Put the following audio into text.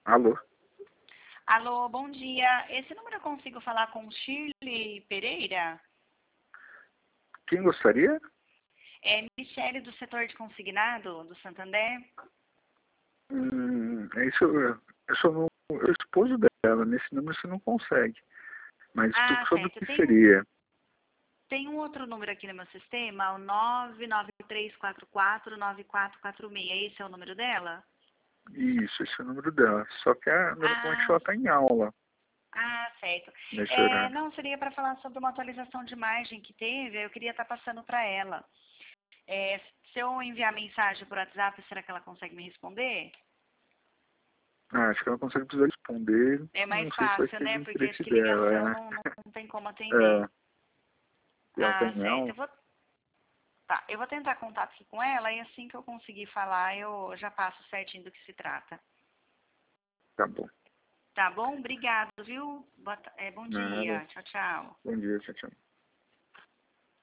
Alô? Alô, bom dia. Esse número eu consigo falar com Shirley Pereira? Quem gostaria? É Michele do setor de consignado do Santander. Isso, eu sou o esposo dela. Nesse número você não consegue. Mas Ah, sobre o certo. que seria? Tem um outro número aqui no meu sistema, o 993449446. Esse é o número dela? Isso, esse é o número dela. Só que normalmente Ah, ela está em aula certo. nesse horário. Não, seria para falar sobre uma atualização de margem que teve, eu queria estar passando para ela. Se eu enviar mensagem por WhatsApp, será que ela consegue me responder? Acho que ela consegue precisar responder. É mais Não sei se vai fácil, ser do né? Porque acho interesse que ligação dela. não tem como atender. É, ela está em Certo. aula? Eu vou tentar contato aqui com ela e assim que eu conseguir falar, eu já passo certinho do que se trata. Tá bom. Tá bom? Obrigado, viu? Bom Nada. dia. Tchau, tchau. Bom dia, tchau, tchau.